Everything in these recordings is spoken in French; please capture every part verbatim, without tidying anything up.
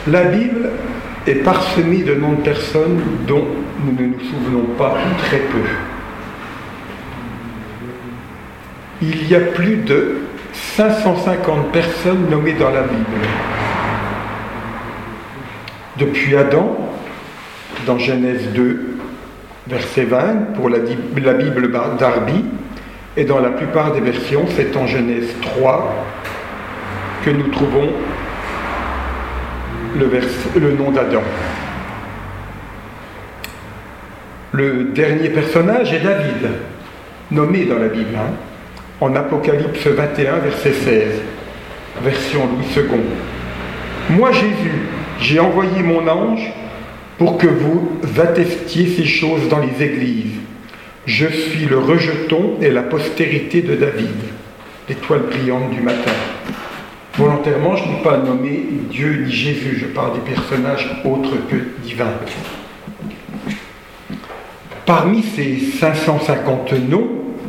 La Bible est parsemée de noms de personnes dont nous ne nous souvenons pas ou très peu. Il y a plus de cinq cent cinquante personnes nommées dans la Bible. Depuis Adam, dans Genèse deux, verset vingt, pour la, la Bible Darby, et dans la plupart des versions, c'est en Genèse trois que nous trouvons le, vers, le nom d'Adam. Le dernier personnage est David, nommé dans la Bible, hein, en Apocalypse vingt et un, verset seize, version Louis second. « Moi, Jésus, j'ai envoyé mon ange pour que vous attestiez ces choses dans les églises. Je suis le rejeton et la postérité de David, l'étoile brillante du matin. » Volontairement, je n'ai pas nommé Dieu ni Jésus, je parle des personnages autres que divins. Parmi ces cinq cent cinquante noms,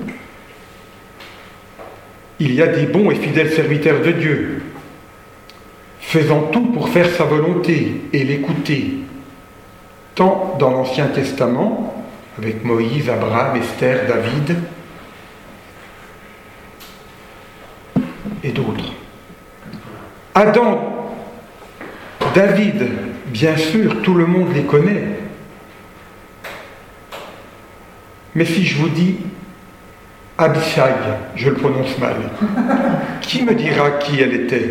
il y a des bons et fidèles serviteurs de Dieu, faisant tout pour faire sa volonté et l'écouter, tant dans l'Ancien Testament, avec Moïse, Abraham, Esther, David, et d'autres. Adam, David, bien sûr, tout le monde les connaît. Mais si je vous dis Abishag, je le prononce mal, qui me dira qui elle était?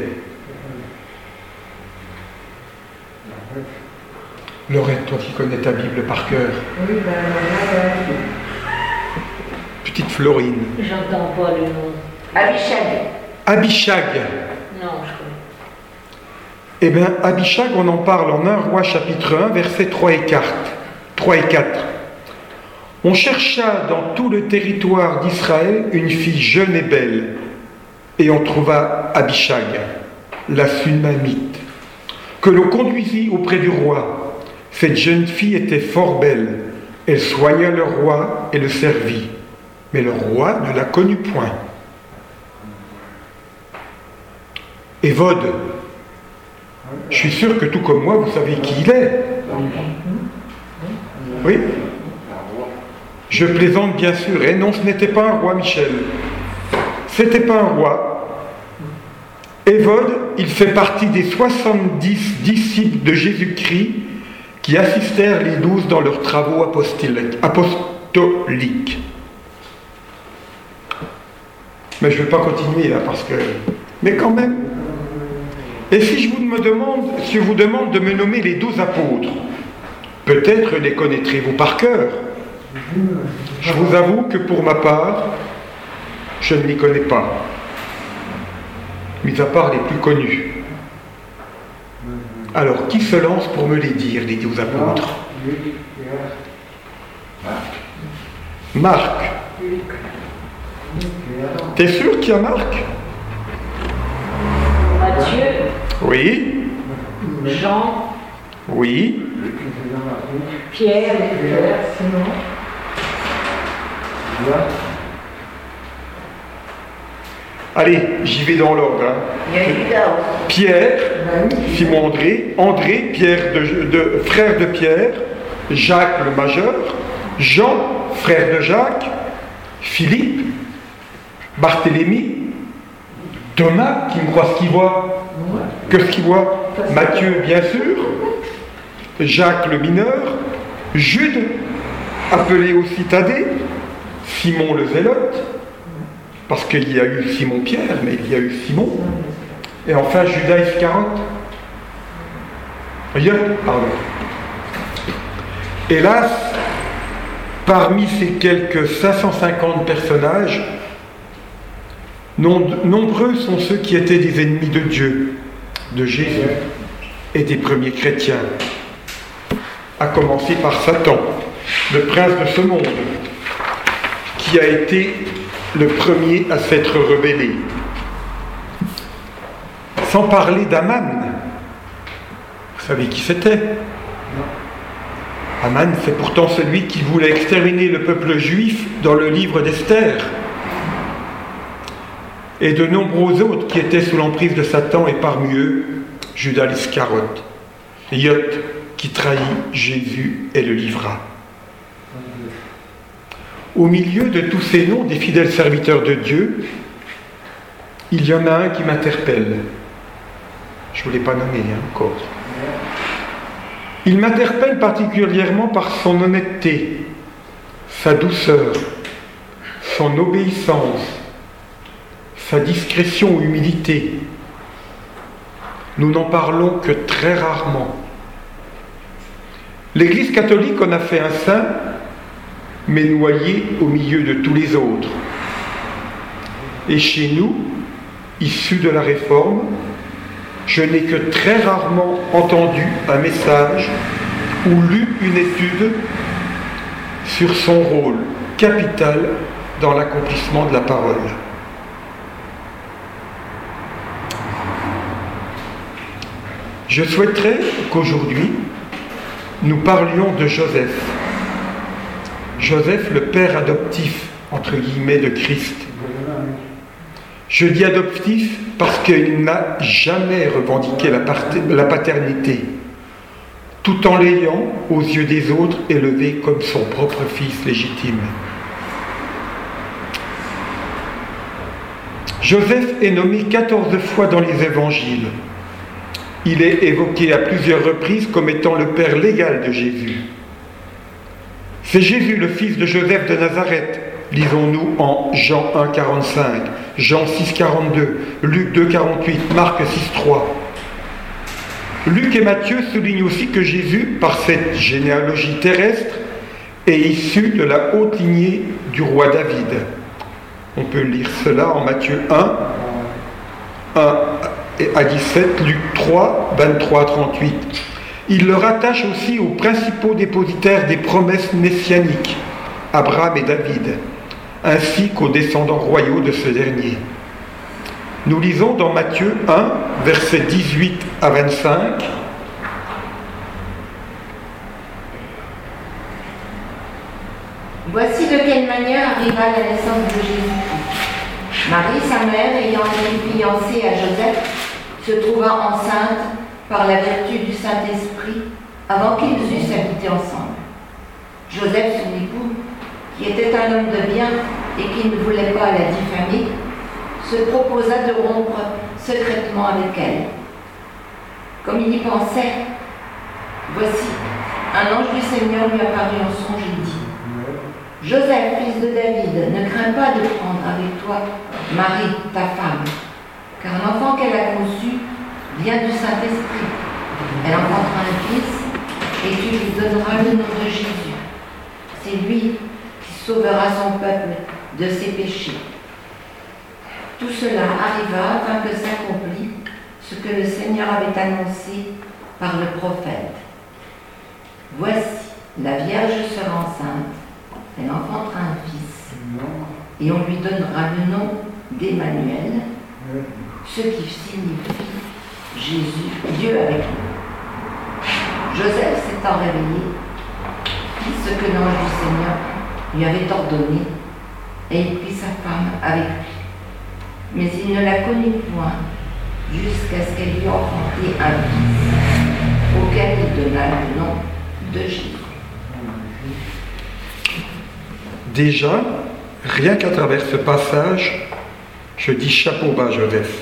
Laurette, toi qui connais ta Bible par cœur. Oui, ben, ben, Petite Florine. J'entends pas le nom. Abishag. Abishag. Non, je connais. Eh bien, Abishag, on en parle en un Roi chapitre un, versets trois et quatre. On chercha dans tout le territoire d'Israël une fille jeune et belle, et on trouva Abishag, la Sunamite, que l'on conduisit auprès du roi. Cette jeune fille était fort belle, elle soigna le roi et le servit, mais le roi ne la connut point. Évode, je suis sûr que tout comme moi, vous savez qui il est. Oui? Je plaisante bien sûr. Et non, ce n'était pas un roi, Michel. C'était pas un roi. Évode, il fait partie des soixante-dix disciples de Jésus-Christ qui assistèrent les douze dans leurs travaux apostoliques. Mais je ne vais pas continuer là parce que... Mais quand même... Et si je vous me demande, si je vous demande de me nommer les douze apôtres, peut-être les connaîtrez-vous par cœur. Je vous avoue que pour ma part, je ne les connais pas, mis à part les plus connus. Alors, qui se lance pour me les dire, les douze apôtres? Marc. T'es sûr qu'il y a Marc? Matthieu. Oui. Jean. Oui. Pierre. Pierre. Simon. Allez, j'y vais dans l'ordre. Hein. Il y a Judas. Pierre, Simon André, André, Pierre de, de, frère de Pierre, Jacques le majeur, Jean, frère de Jacques, Philippe, Barthélemy, Thomas, qui me croit ce qu'il voit, que ce qu'il voit, Matthieu, bien sûr, Jacques le mineur, Jude, appelé aussi Thaddée, Simon le zélote, parce qu'il y a eu Simon-Pierre, mais il y a eu Simon, et enfin Judas Iscariote. Rien, pardon. Hélas, parmi ces quelques cinq cent cinquante personnages, nombreux sont ceux qui étaient des ennemis de Dieu, de Jésus et des premiers chrétiens, à commencer par Satan, le prince de ce monde, qui a été le premier à s'être rebellé. Sans parler d'Aman. Vous savez qui c'était? Aman, c'est pourtant celui qui voulait exterminer le peuple juif dans le livre d'Esther. Et de nombreux autres qui étaient sous l'emprise de Satan, et parmi eux, Judas Iscariote, Iot, qui trahit Jésus et le livra. Au milieu de tous ces noms des fidèles serviteurs de Dieu, il y en a un qui m'interpelle. Je ne vous l'ai pas nommé hein, encore. Il m'interpelle particulièrement par son honnêteté, sa douceur, son obéissance, sa discrétion ou humilité. Nous n'en parlons que très rarement. L'Église catholique en a fait un saint, mais noyé au milieu de tous les autres. Et chez nous, issus de la Réforme, je n'ai que très rarement entendu un message ou lu une étude sur son rôle capital dans l'accomplissement de la parole. Je souhaiterais qu'aujourd'hui, nous parlions de Joseph. Joseph, le père adoptif, entre guillemets, de Christ. Je dis adoptif parce qu'il n'a jamais revendiqué la, la paternité, tout en l'ayant, aux yeux des autres, élevé comme son propre fils légitime. Joseph est nommé quatorze fois dans les évangiles. Il est évoqué à plusieurs reprises comme étant le père légal de Jésus. C'est Jésus, le fils de Joseph de Nazareth, lisons-nous en Jean un, quarante-cinq, Jean six, quarante-deux, Luc deux, quarante-huit, Marc six, trois. Luc et Matthieu soulignent aussi que Jésus, par cette généalogie terrestre, est issu de la haute lignée du roi David. On peut lire cela en Matthieu un, un à dix-sept, Luc trois, vingt-trois à trente-huit. Il le rattache aussi aux principaux dépositaires des promesses messianiques, Abraham et David, ainsi qu'aux descendants royaux de ce dernier. Nous lisons dans Matthieu un, versets dix-huit à vingt-cinq. Voici de quelle manière arriva la naissance de Jésus. Marie, sa mère, ayant été fiancée à Joseph, se trouva enceinte par la vertu du Saint-Esprit avant qu'ils eussent habité ensemble. Joseph, son époux, qui était un homme de bien et qui ne voulait pas la diffamer, se proposa de rompre secrètement avec elle. Comme il y pensait, voici, un ange du Seigneur lui apparut en songe et dit : Joseph, fils de David, ne crains pas de prendre avec toi Marie, ta femme, car l'enfant qu'elle a conçu vient du Saint-Esprit. Elle enfantera un fils et tu lui donneras le nom de Jésus. C'est lui qui sauvera son peuple de ses péchés. Tout cela arriva afin que s'accomplisse ce que le Seigneur avait annoncé par le prophète. Voici, la Vierge sera enceinte, elle enfantera un fils, et on lui donnera le nom d'Emmanuel, ce qui signifie Jésus, Dieu avec nous. Joseph s'étant réveillé, fit ce que l'ange du Seigneur lui avait ordonné, et il prit sa femme avec lui. Mais il ne la connut point jusqu'à ce qu'elle lui enfanté un fils, auquel il donna le nom de Jésus. Déjà, rien qu'à travers ce passage, je dis chapeau bas Joseph.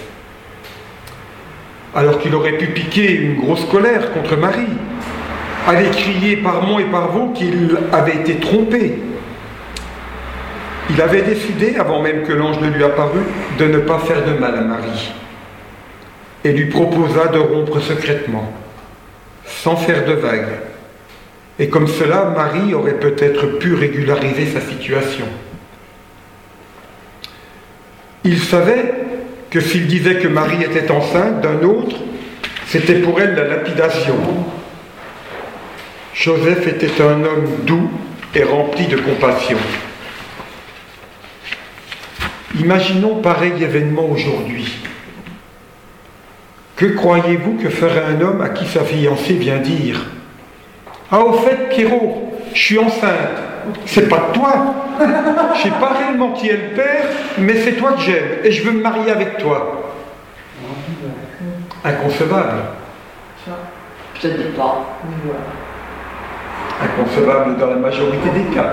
Alors qu'il aurait pu piquer une grosse colère contre Marie, aller crier par monts et par vaux qu'il avait été trompé. Il avait décidé, avant même que l'ange ne lui apparût, de ne pas faire de mal à Marie, et lui proposa de rompre secrètement, sans faire de vagues. Et comme cela, Marie aurait peut-être pu régulariser sa situation. Il savait que s'il disait que Marie était enceinte d'un autre, c'était pour elle la lapidation. Joseph était un homme doux et rempli de compassion. Imaginons pareil événement aujourd'hui. Que croyez-vous que ferait un homme à qui sa fiancée vient dire : ah, au fait, Pierrot, je suis enceinte. C'est pas de toi. Je sais pas réellement qui est le père, mais c'est toi que j'aime et je veux me marier avec toi. Inconcevable. Peut-être pas. Voilà. Inconcevable dans la majorité des cas.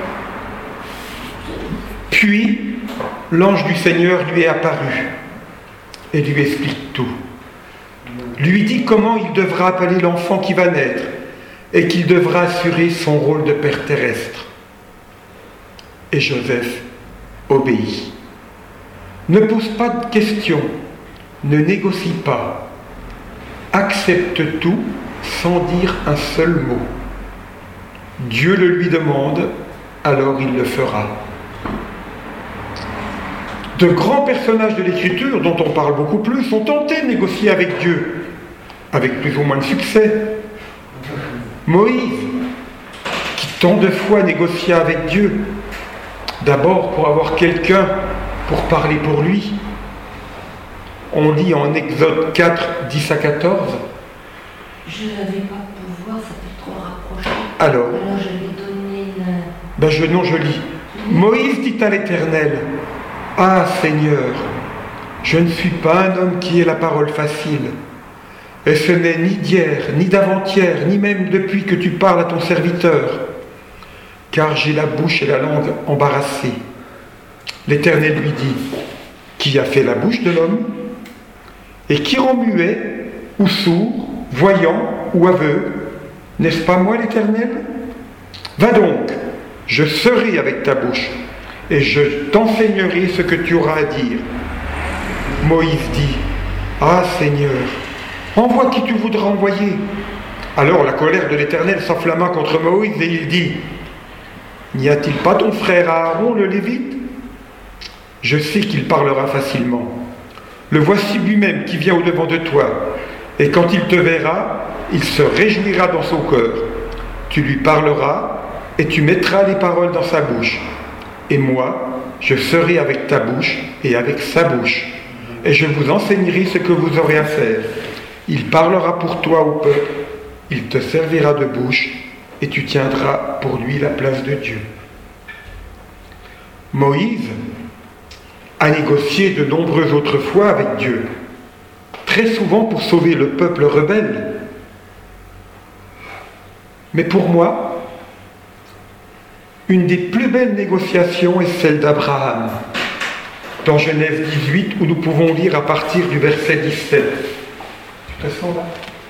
Puis, l'ange du Seigneur lui est apparu et lui explique tout. Lui dit comment il devra appeler l'enfant qui va naître et qu'il devra assurer son rôle de père terrestre. Et Joseph obéit. Ne pose pas de questions, ne négocie pas, accepte tout sans dire un seul mot. Dieu le lui demande, alors il le fera. De grands personnages de l'Écriture, dont on parle beaucoup plus, ont tenté de négocier avec Dieu, avec plus ou moins de succès. Moïse, qui tant de fois négocia avec Dieu, d'abord pour avoir quelqu'un pour parler pour lui. On lit en Exode quatre, dix à quatorze. Je n'avais pas pouvoir, ça fait trop rapproché. Alors, Alors je vais donner une... ben je, non, je lis. Moïse dit à l'Éternel, « Ah Seigneur, je ne suis pas un homme qui ait la parole facile, et ce n'est ni d'hier, ni d'avant-hier, ni même depuis que tu parles à ton serviteur, car j'ai la bouche et la langue embarrassées. » L'Éternel lui dit, « Qui a fait la bouche de l'homme? Et qui rend muet, ou sourd, voyant, ou aveugle? N'est-ce pas moi l'Éternel? Va donc, je serai avec ta bouche, et je t'enseignerai ce que tu auras à dire. » Moïse dit, « Ah Seigneur, envoie qui tu voudras envoyer. » Alors la colère de l'Éternel s'enflamma contre Moïse, et il dit, « N'y a-t-il pas ton frère Aaron le Lévite? Je sais qu'il parlera facilement. Le voici lui-même qui vient au-devant de toi, et quand il te verra, il se réjouira dans son cœur. Tu lui parleras, et tu mettras les paroles dans sa bouche. Et moi, je serai avec ta bouche et avec sa bouche, et je vous enseignerai ce que vous aurez à faire. Il parlera pour toi au peuple, il te servira de bouche, et tu tiendras pour lui la place de Dieu. » Moïse a négocié de nombreuses autres fois avec Dieu, très souvent pour sauver le peuple rebelle. Mais pour moi, une des plus belles négociations est celle d'Abraham, dans Genèse dix-huit, où nous pouvons lire à partir du verset dix-sept. Tu te sens là ?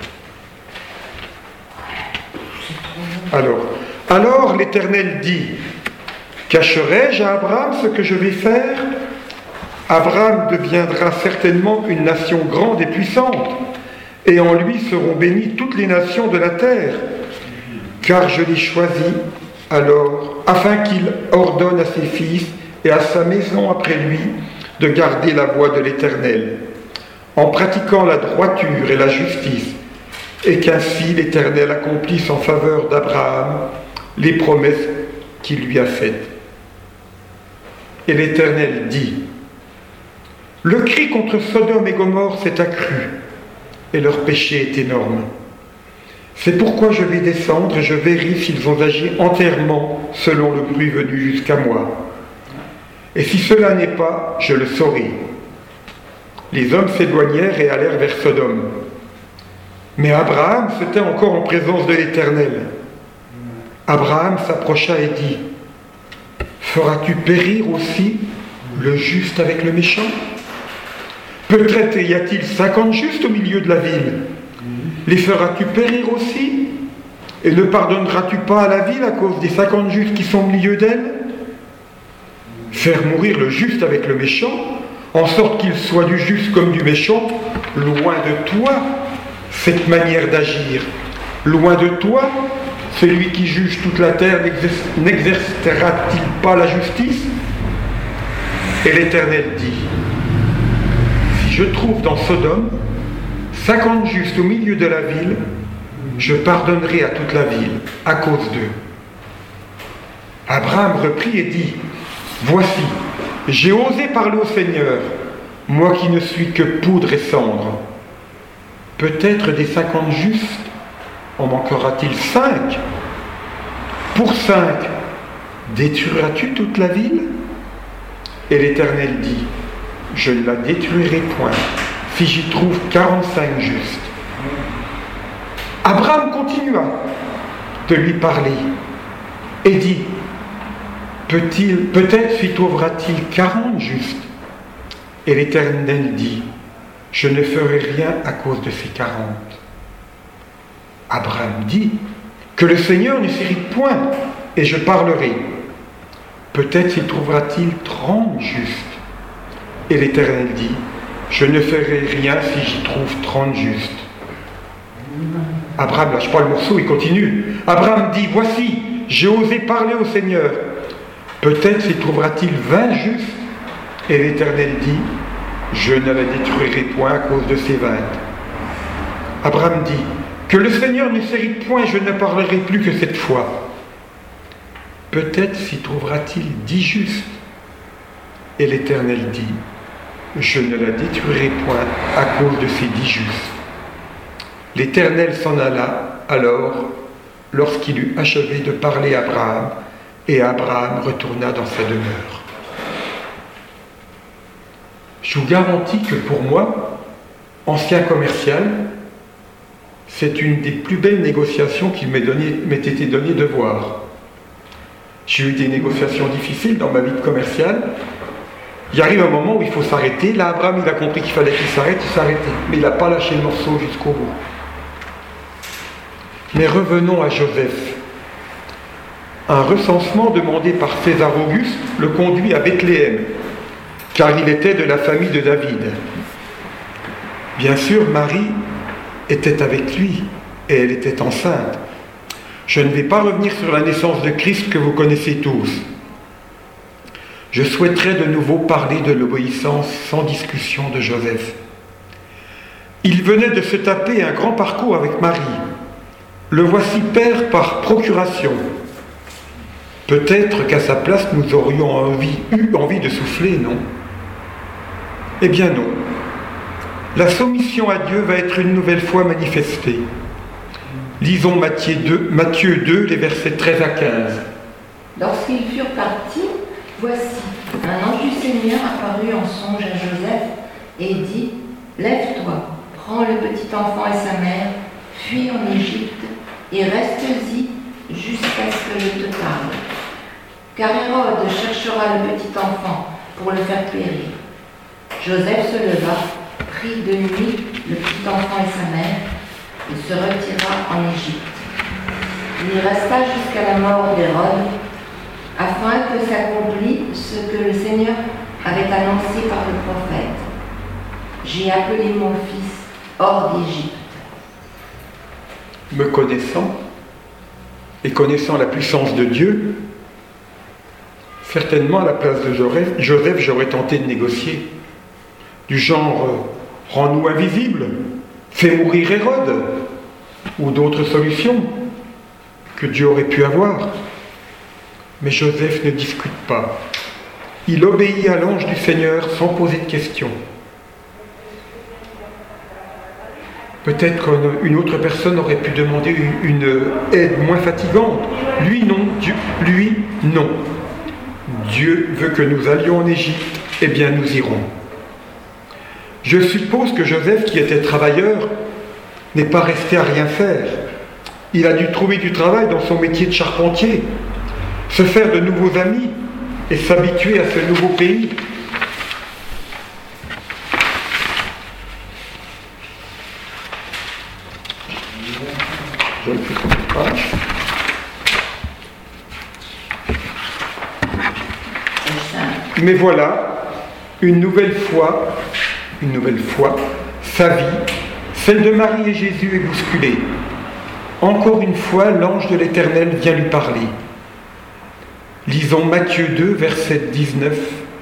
Alors, alors l'Éternel dit, « Cacherai-je à Abraham ce que je vais faire ? Abraham deviendra certainement une nation grande et puissante, et en lui seront bénies toutes les nations de la terre, car je l'ai choisi alors afin qu'il ordonne à ses fils et à sa maison après lui de garder la voie de l'Éternel, en pratiquant la droiture et la justice, et qu'ainsi l'Éternel accomplisse en faveur d'Abraham les promesses qu'il lui a faites. » Et l'Éternel dit, « Le cri contre Sodome et Gomorrhe s'est accru, et leur péché est énorme. C'est pourquoi je vais descendre et je verrai s'ils ont agi entièrement selon le bruit venu jusqu'à moi. Et si cela n'est pas, je le saurai. » Les hommes s'éloignèrent et allèrent vers Sodome. Mais Abraham se tint encore en présence de l'Éternel. Abraham s'approcha et dit, « Feras-tu périr aussi le juste avec le méchant? Peut-être y a-t-il cinquante justes au milieu de la ville. Les feras-tu périr aussi? Et ne pardonneras-tu pas à la ville à cause des cinquante justes qui sont au milieu d'elle? Faire mourir le juste avec le méchant, en sorte qu'il soit du juste comme du méchant, loin de toi cette manière d'agir. Loin de toi, celui qui juge toute la terre n'exercera-t-il pas la justice? Et l'Éternel dit, si je trouve dans Sodome cinquante justes au milieu de la ville, je pardonnerai à toute la ville à cause d'eux. Abraham reprit et dit, voici, j'ai osé parler au Seigneur, moi qui ne suis que poudre et cendre. Peut-être des cinquante justes, en manquera-t-il cinq? Pour cinq, détruiras-tu toute la ville? Et l'Éternel dit, je ne la détruirai point, si j'y trouve quarante-cinq justes. Abraham continua de lui parler et dit, Peut-il, peut-être s'y trouvera-t-il quarante justes. Et l'Éternel dit, je ne ferai rien à cause de ces quarante. Abraham dit, que le Seigneur ne s'irrite point, et je parlerai. Peut-être s'y trouvera-t-il trente justes. Et l'Éternel dit, je ne ferai rien si j'y trouve trente justes. Abraham lâche pas le morceau, il continue. Abraham dit, voici, j'ai osé parler au Seigneur. Peut-être s'y trouvera-t-il vingt justes. Et l'Éternel dit, je ne la détruirai point à cause de ces vingt. Abraham dit, que le Seigneur ne s'irrite point, je ne parlerai plus que cette fois. Peut-être s'y trouvera-t-il dix justes. Et l'Éternel dit, je ne la détruirai point à cause de ces dix justes. L'Éternel s'en alla alors lorsqu'il eut achevé de parler à Abraham, et Abraham retourna dans sa demeure. Je vous garantis que pour moi, ancien commercial, c'est une des plus belles négociations qu'il m'ait donné, m'ait été donné de voir. J'ai eu des négociations difficiles dans ma vie de commercial. Il arrive un moment où il faut s'arrêter. Là, Abraham, il a compris qu'il fallait qu'il s'arrête, il s'arrêtait. Mais il n'a pas lâché le morceau jusqu'au bout. Mais revenons à Joseph. Un recensement demandé par César Auguste le conduit à Bethléem, car il était de la famille de David. Bien sûr, Marie était avec lui, et elle était enceinte. Je ne vais pas revenir sur la naissance de Christ que vous connaissez tous. Je souhaiterais de nouveau parler de l'obéissance sans discussion de Joseph. Il venait de se taper un grand parcours avec Marie. Le voici père par procuration. Peut-être qu'à sa place, nous aurions envie, eu envie de souffler, non? Eh bien non. La soumission à Dieu va être une nouvelle fois manifestée. Lisons Matthieu deux, Matthieu deux, les versets treize à quinze. Lorsqu'ils furent partis, voici, un ange du Seigneur apparut en songe à Joseph et dit, lève-toi, prends le petit enfant et sa mère, fuis en Égypte et reste-y jusqu'à ce que je te parle. Car Hérode cherchera le petit enfant pour le faire périr. Joseph se leva, prit de nuit le petit enfant et sa mère et se retira en Égypte. Il y resta jusqu'à la mort d'Hérode, afin que s'accomplisse ce que le Seigneur avait annoncé par le prophète. J'ai appelé mon fils hors d'Égypte. Me connaissant et connaissant la puissance de Dieu, certainement à la place de Joseph, j'aurais tenté de négocier. Du genre, euh, rends-nous invisibles, fais mourir Hérode, ou d'autres solutions que Dieu aurait pu avoir. Mais Joseph ne discute pas. Il obéit à l'ange du Seigneur sans poser de questions. Peut-être qu'une autre personne aurait pu demander une aide moins fatigante. Lui, non. Dieu, lui, non. Dieu veut que nous allions en Égypte, eh bien nous irons. Je suppose que Joseph, qui était travailleur, n'est pas resté à rien faire. Il a dû trouver du travail dans son métier de charpentier, se faire de nouveaux amis et s'habituer à ce nouveau pays. Je ne sais pas. Mais voilà, une nouvelle fois, une nouvelle fois, sa vie, celle de Marie et Jésus est bousculée. Encore une fois, l'ange de l'Éternel vient lui parler. Lisons Matthieu deux, verset dix-neuf.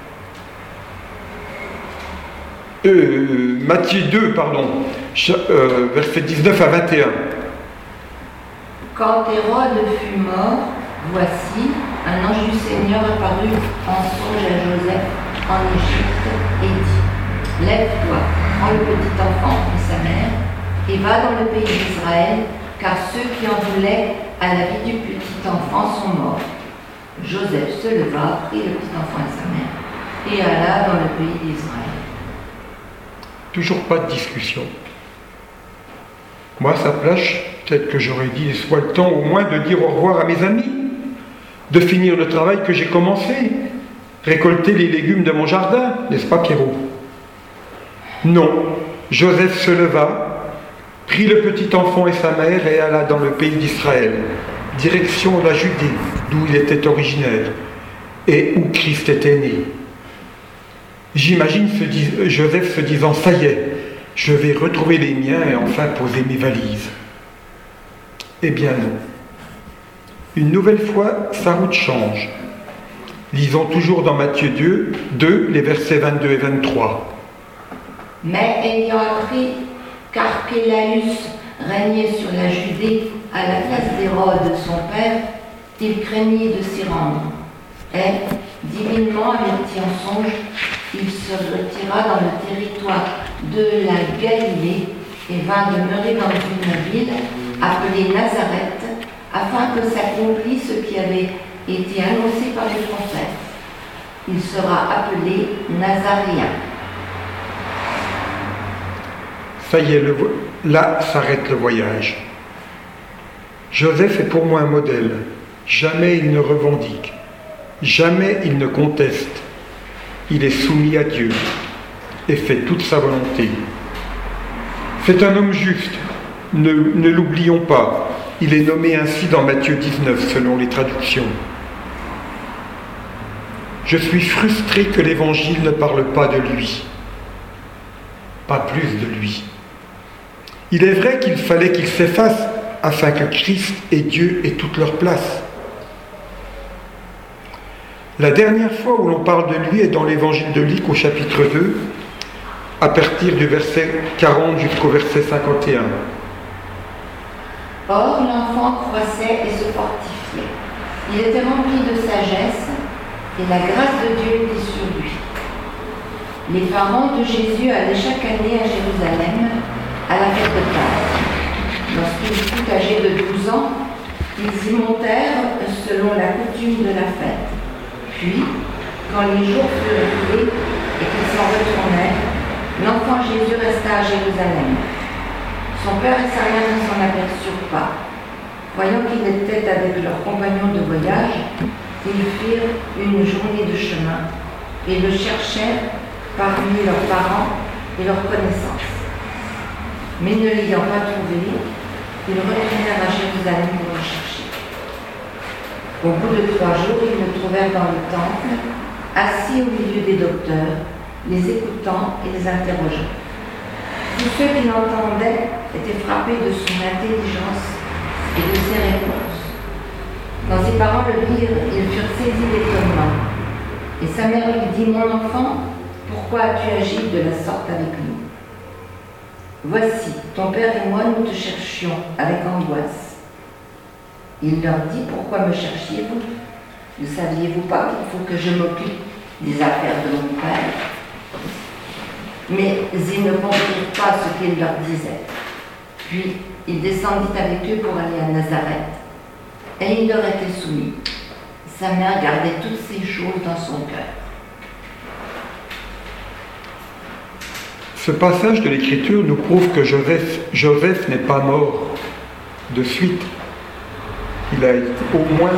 Euh, Matthieu deux, pardon, euh, verset dix-neuf à vingt et un. Quand Hérode fut mort, voici, un ange du Seigneur apparut en songe à Joseph en Égypte et dit, lève-toi, prends le petit enfant et sa mère, et va dans le pays d'Israël, car ceux qui en voulaient à la vie du petit enfant sont morts. Joseph se leva, prit le petit enfant et sa mère, et alla dans le pays d'Israël. Toujours pas de discussion. Moi, à sa place, Peut-être que j'aurais dit, soit le temps au moins de dire au revoir à mes amis, de finir le travail que j'ai commencé, récolter les légumes de mon jardin, n'est-ce pas Pierrot? Non, Joseph se leva, prit le petit enfant et sa mère et alla dans le pays d'Israël, direction la Judée, d'où il était originaire, et où Christ était né. J'imagine Joseph se disant, ça y est, je vais retrouver les miens et enfin poser mes valises. Eh bien non. Une nouvelle fois, sa route change. Lisons toujours dans Matthieu deux, les versets vingt-deux et vingt-trois. Mais ayant appris qu'Archélaüs régnait sur la Judée à la place d'Hérode, son père, il craignit de s'y rendre. Et, divinement averti en songe, il se retira dans le territoire de la Galilée et vint demeurer dans une ville appelée Nazareth, afin que s'accomplisse ce qui avait été annoncé par les prophètes. Il sera appelé Nazaréen. Ça y est, le vo- là s'arrête le voyage. Joseph est pour moi un modèle. Jamais il ne revendique. Jamais il ne conteste. Il est soumis à Dieu et fait toute sa volonté. C'est un homme juste. Ne, ne l'oublions pas. Il est nommé ainsi dans Matthieu dix-neuf, selon les traductions. Je suis frustré que l'Évangile ne parle pas de lui. Pas plus de lui. Il est vrai qu'il fallait qu'il s'efface afin que Christ et Dieu aient toute leur place. La dernière fois où l'on parle de lui est dans l'Évangile de Luc au chapitre deux, à partir du verset quarante jusqu'au verset cinquante et un. Or, l'enfant croissait et se fortifiait. Il était rempli de sagesse et la grâce de Dieu était sur lui. Les parents de Jésus allaient chaque année à Jérusalem à la fête de Pâques. Lorsqu'il fut âgé de douze ans, ils y montèrent selon la coutume de la fête. Puis, quand les jours furent écoulés et qu'ils s'en retournèrent, l'enfant Jésus resta à Jérusalem. Son père et sa mère ne s'en aperçurent pas. Voyant qu'il était avec leurs compagnons de voyage, ils firent une journée de chemin et le cherchèrent parmi leurs parents et leurs connaissances. Mais ne l'ayant pas trouvé, ils retournèrent à Jérusalem pour le chercher. Au bout de trois jours, ils le trouvèrent dans le temple, assis au milieu des docteurs, les écoutant et les interrogeant. Tous ceux qui l'entendaient étaient frappés de son intelligence et de ses réponses. Quand ses parents le virent, ils furent saisis d'étonnement. Et sa mère lui dit, « Mon enfant, pourquoi as-tu agi de la sorte avec nous? Voici, ton père et moi, nous te cherchions avec angoisse. » Il leur dit, « Pourquoi me cherchiez-vous? Ne saviez-vous pas qu'il faut que je m'occupe des affaires de mon père ?» Mais ils ne comprirent pas ce qu'il leur disait. Puis il descendit avec eux pour aller à Nazareth, et il leur était soumis. Sa mère gardait toutes ces choses dans son cœur. Ce passage de l'Écriture nous prouve que Joseph, Joseph n'est pas mort de suite. Il a au moins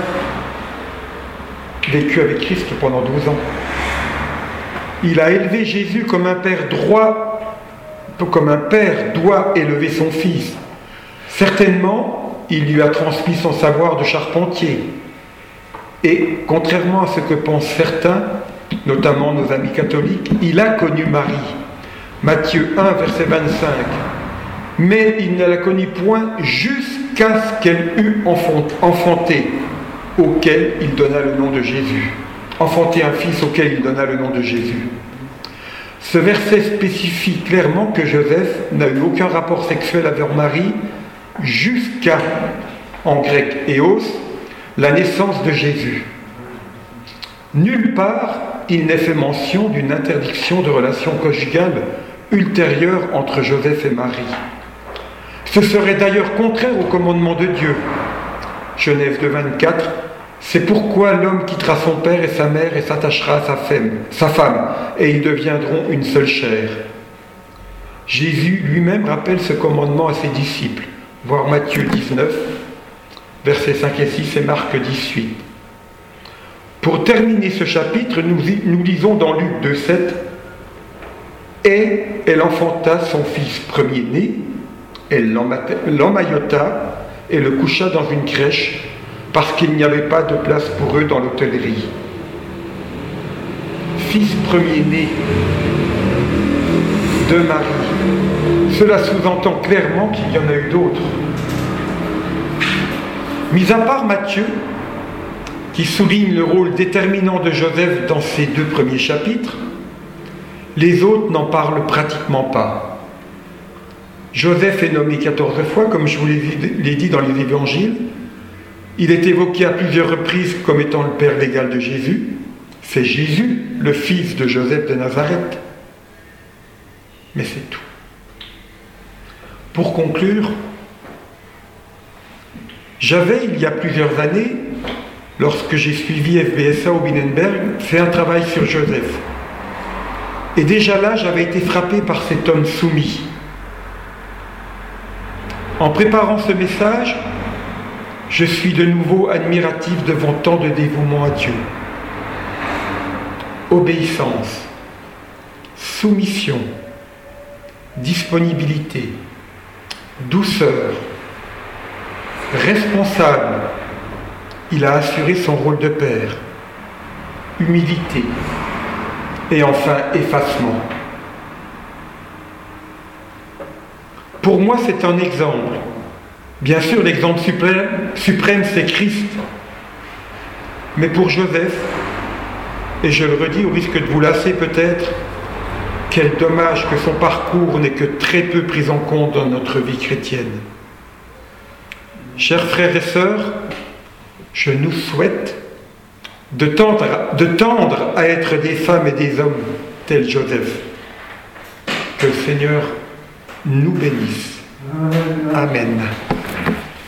vécu avec Christ pendant douze ans. Il a élevé Jésus comme un père droit, comme un père doit élever son fils. Certainement, il lui a transmis son savoir de charpentier. Et contrairement à ce que pensent certains, notamment nos amis catholiques, il a connu Marie. Matthieu un, verset vingt-cinq. Mais il ne la connut point jusqu'à ce qu'elle eût enfanté, auquel il donna le nom de Jésus. Enfanté un fils auquel il donna le nom de Jésus. Ce verset spécifie clairement que Joseph n'a eu aucun rapport sexuel avec Marie jusqu'à, en grec éos, la naissance de Jésus. Nulle part il n'est fait mention d'une interdiction de relation conjugale ultérieure entre Joseph et Marie. Ce serait d'ailleurs contraire au commandement de Dieu. Genèse deux, vingt-quatre. C'est pourquoi l'homme quittera son père et sa mère et s'attachera à sa femme, sa femme, et ils deviendront une seule chair. Jésus lui-même rappelle ce commandement à ses disciples. voir Matthieu dix-neuf, versets cinq et six et Marc dix-huit. Pour terminer ce chapitre, nous, nous lisons dans Luc deux, sept, « Et elle enfanta son fils premier-né, elle l'emmaillota et le coucha dans une crèche, parce qu'il n'y avait pas de place pour eux dans l'hôtellerie. » Fils premier-né de Marie, cela sous-entend clairement qu'il y en a eu d'autres. Mis à part Matthieu, qui souligne le rôle déterminant de Joseph dans ses deux premiers chapitres, les autres n'en parlent pratiquement pas. Joseph est nommé quatorze fois, comme je vous l'ai dit dans les évangiles. Il est évoqué à plusieurs reprises comme étant le père légal de Jésus. C'est Jésus, le fils de Joseph de Nazareth. Mais c'est tout. Pour conclure, j'avais, il y a plusieurs années, lorsque j'ai suivi F B S A au Binnenberg, fait un travail sur Joseph. Et déjà là, j'avais été frappé par cet homme soumis. En préparant ce message, je suis de nouveau admiratif devant tant de dévouement à Dieu. Obéissance, soumission, disponibilité, douceur, responsable, il a assuré son rôle de père, humilité et enfin effacement. Pour moi, c'est un exemple. Bien sûr, l'exemple suprême, suprême, c'est Christ. Mais pour Joseph, et je le redis au risque de vous lasser peut-être, quel dommage que son parcours n'est que très peu pris en compte dans notre vie chrétienne. Chers frères et sœurs, je nous souhaite de tendre, de tendre à être des femmes et des hommes tels Joseph. Que le Seigneur nous bénisse. Amen.